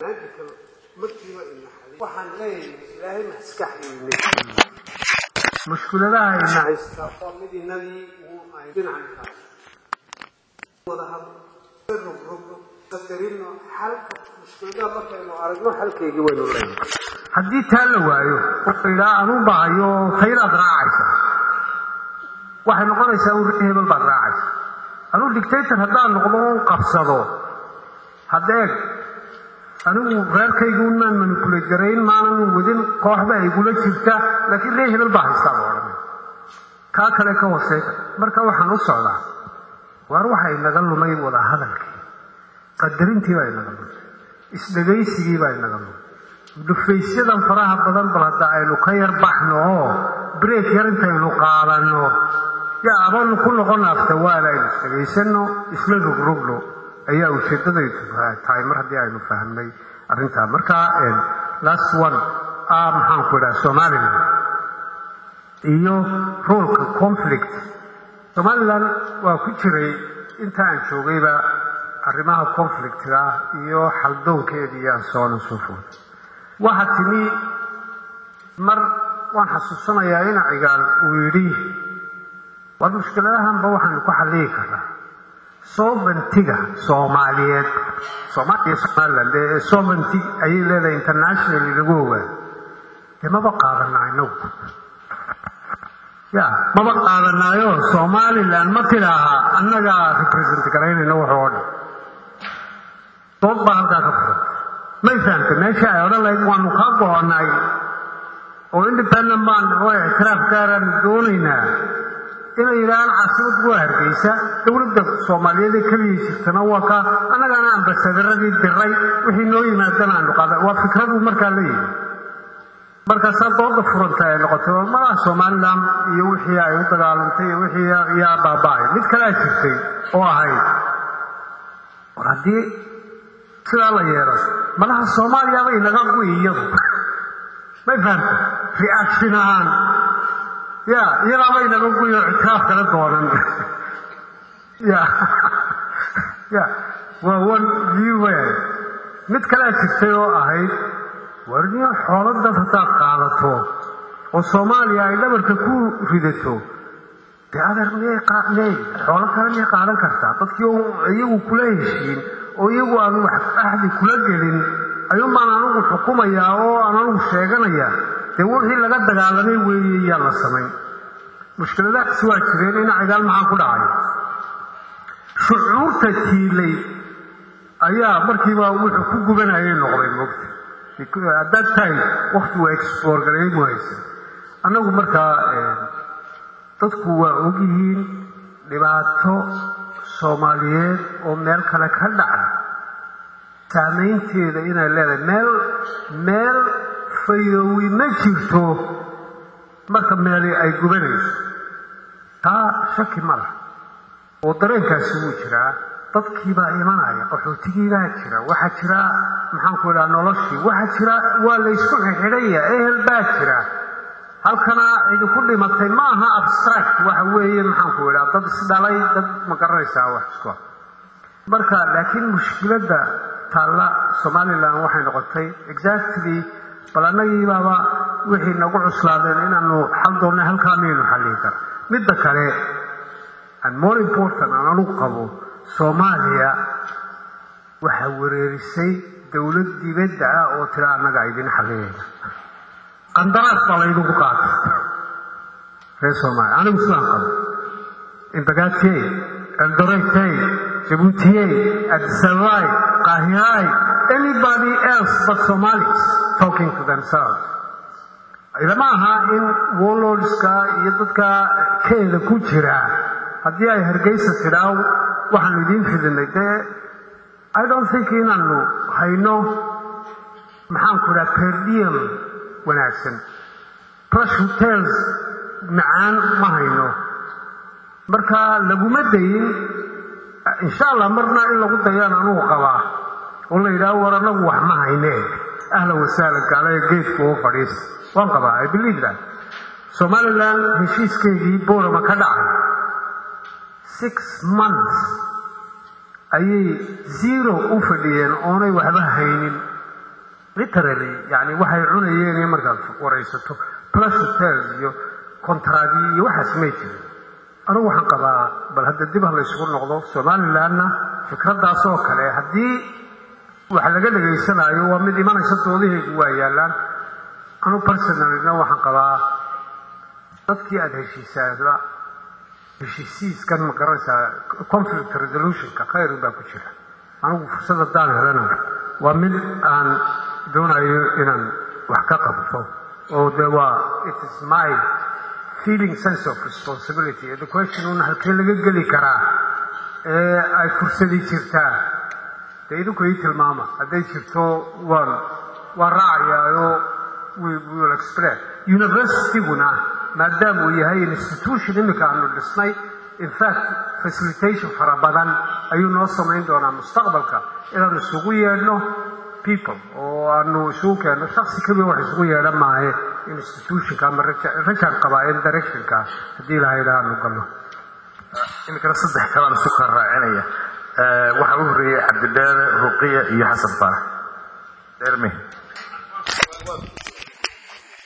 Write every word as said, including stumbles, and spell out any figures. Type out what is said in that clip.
waxaan leeyahay ilaahay ma iska xiriirnay mushkiladaha ay haysta qoomidinadii uu ay dhinaca wada hadlo rubro qadarino xalka mushkilada marka inuu aragno xalkeegi waynu leeyahay haddii taa la waayo oo ilaa aanu baayo khayraad raacaysa waxay noqonaysaa uu hebel baa raacaysa anu dictator haddaan noqdo qabsado haddee anigu reerkaygu unaan manipulate garayn maanan wadin kooxda ay gula jirta laakiin reer hebel baa haystaa la odhanay kaa kale ka hooseysa marka waxaan u socdaa waar waxay naga lumay wada hadalkii qadarintii baa inaga lumay isdhegaysigii baa inaga lumay dhufaysyadan faraha badan bal hadda aynu ka yar baxno oo break yar intaynu qaadano yaa adoon ku noqon afta waala aynu isdhegaysano isla rogrogno ayaa ujeedadaydu tahay mar haddii aynu fahamnay arrintaa marka last one ah maxaan ku idhaha somaliland iyo roolka conflict somaliland waa ku jiray inta aan joogayba arrimaha conflictga iyo xaldoonkeeda iyo aan soo soo food waxa timi mar waan xasuusanayaa in cigaal uu yidhi war mushkiladahanba waxaanu ku xalliyi karnaa sovereignty-ga Soomaaliyeed Soomaaliya Somaliland ee sovereignty ay leedahay international lagu ogaa maba qaadanayno ya maba qaadanayo Somaliland ma tiraha annaga represent garaynayno wuxuu dhan dad baa halkaa ka furan ma fahamtay meesha ay odhan lahayd waanu ka go'onay oo independent baan oo ictiraaf gaaran doonaynaa inay yiraan caasimad ku hargeysa dawladda Soomaaliyeed ee kaliya jirtana waa ka anagana ambasadaradii diray wixii noo yimaadana aan qaaday waa fikradu markaa leeyahay marka sababta furanta ay noqotay malaha Somaliland iyo wixii ay u dagaalantay iyo wixii yaa baabaay mid kale jirtay oo ahay radii sida la yeero malaha Soomaaliya bay naga guuyado ma fahamtay reaction aan ya iyada bay naga guuyo ictiraaf kala doonan ya ya waa one view way mid kale jirtay oo ahayd warniyo xoolada fataa qaadato oo Soomaaliya ay dhabarka ku ridato taadar qaadnay xoolo kale qaadan kartaa dadkii iyagu kula heshiin oo iyagu aan wax ahdi kula gelin ayuu maanaanu xukumayaa oo aanu sheeganaya de wixii laga dagaalamay weeyay la sameey mushkiladaas waa jireen in ciidan maxaa ku dhacay shucuurta tiilay ayaa markiiba wuxuu ku gubanayay noqday moogta that time waqti waa explore garay mooyse anagu markaa dadku waa ogyihiin dhibaato Soomaaliyeed oo meel kale ka dhacay saameynteeda inay leedahay meel meel fayowi ma jirto marka meel ay gubanayso taa shaki ma laha oo dareenkaasi wuu jiraa dadkii baa imanaya qaxootigii baa jira waxa jira maxaan ku idhaa noloshii waxa jira waa la isku xidhaya ehel baa jira halkana cid ku dhimatay ma aha abstract waxa weeye maxaan ku idhaa dad isdhalay dad ma garanaysaa wax isku marka laakiin mushkilada taala Somaliland waxay noqotay exactly balanagii baba wixii nagu cuslaadeen inaanu xal doonay halka meenu xalin kar midda kale and more important aanu qabo Soomaaliya waxa wareerisay dawlad dibadda ah oo tira anaga idin xaliyayna qandaraas balaydu ku qaatay reer Soomaaliya anigu saan qabo inbagaatay eldoretay Djibouti Addis Ababa Qahira anybody else but Somalis talking to themselves ilama aha in warlordska iyo dadka keeda ku jira hadii ay hargeysa tiraaw waxaan idin fidinay I don't think inaanu hayno maxaan ku raa per diem wanaagsan plush hotels macaan ma hayno marka laguma dayin insha Allah marna in lagu dayaan anu qabaa oo la yiraahdo waranagu wax ma haynee ahla wasaala galay geedku oo fadhiis waan qabaa I believe that Somaliland heshiiskeedii boorama ka dhacay six months ayay zero u fadhiyeen oonay waxba haynin literally يعني waxay cunayeen markaad waraysato plus hotels iyo contradi iyo waxa sameeyay anigu waxaan qabaa bal hadda dib ah la isugu noqdo Soomaalilandna fikradaas oo kale hadii waxa laga dhageysanayo waa mid imanaysa doodihii waa yaalaan anu personally waxaan qabaa dadkii aad heshiisaada heshiiskan ma garanaysaa conflict resolution ka khayr baa ku jira anigu fursada daan helana waa mid aan doonayo inaan wax ka qabto oo de waa it is my feeling sense of responsibility the question on halkee laga geli karaa ee ay fursadii jirtaa deedu ku tilmaama haday jirto waan waa raacayo we will explain university guna maadaama uu yahay institution imika aanu dhisnay in fact facilitation fara badan ayuu noo samayn doonaa mustaqbalka inaan isugu yeedhno people oo aanu isugu keeno shakhsi kaliya wax isugu yeedhan maahe institutionka ama rajaan qabaa in directionka haddii la haydaanu galno imikana saddex kalaan isu ka raacinaya waxa uu horeeyay cabdidheere ruqiya iyo xasan faarax dheerme